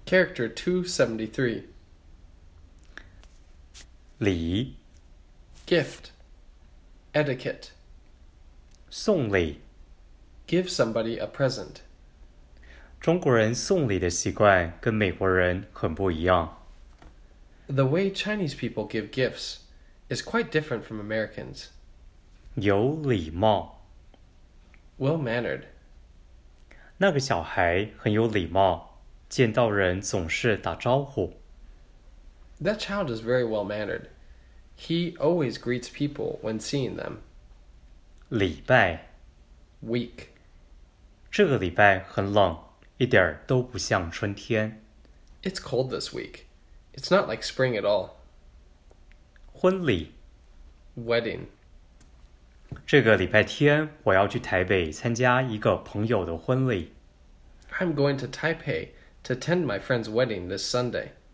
Character 273. 礼 Gift. Etiquette. 送礼 Give somebody a present. 中国人送礼的习惯跟美国人很不一样。 The way Chinese people give gifts is quite different from Americans. 有礼貌 Well-mannered. 那个小孩很有礼貌，见到人总是打招呼。 That child is very well-mannered. He always greets people when seeing them. 礼拜 Weak. 这个礼拜很冷，一点儿都不像春天。 It's cold this week. It's not like spring at all. 婚礼 Wedding. 这个礼拜天我要去台北参加一个朋友的婚礼。 I'm going to Taipei to attend my friend's wedding this Sunday.